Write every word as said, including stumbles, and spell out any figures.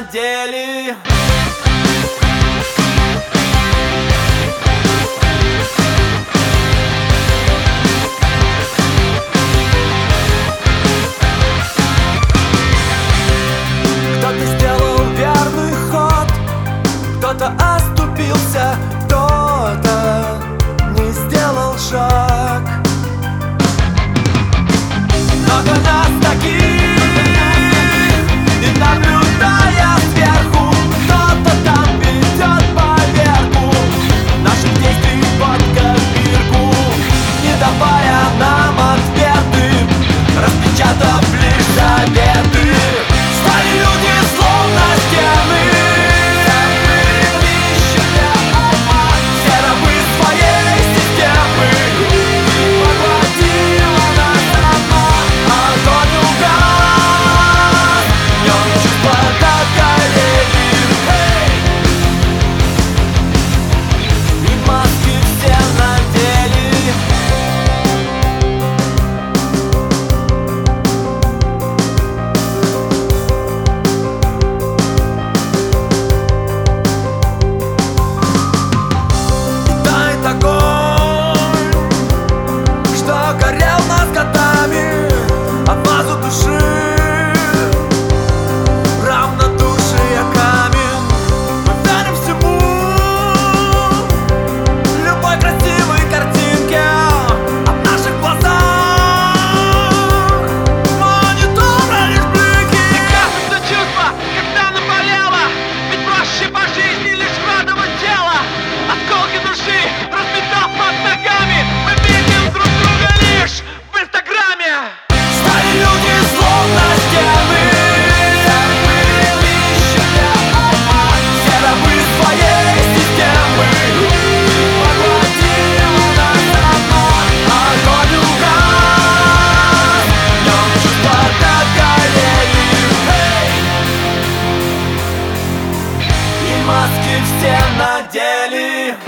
деле. Кто-то сделал верный ход, кто-то оступился, кто-то не сделал шаг. Много нас таких, и наблюдая сверху, кто-то там ведет поверху наших действий под копирку, не давая нам ответы, распечатав лишь заветы. Стали люди словно стены, ищущие ума, все рабы своей системы. Поглотила нас сама, огонь угас, днем чувства догорели. И маски все надели. Огонь, что горел нас годами, от вазу души, равнодушие камень. Мы верим всему, любой красивой картинке от наших глазах. Монитора лишь блики. И кажется чувство, когда наболело, ведь проще по жизни лишь радовать тело. Осколки души разметав под ногами, мы видим друг друга лишь в инстаграме. Стали люди словно стены, ищущие ума, все рабы своей системы. Поглотила нас сама, огонь угас, днем чувства догорели. И маски все надели.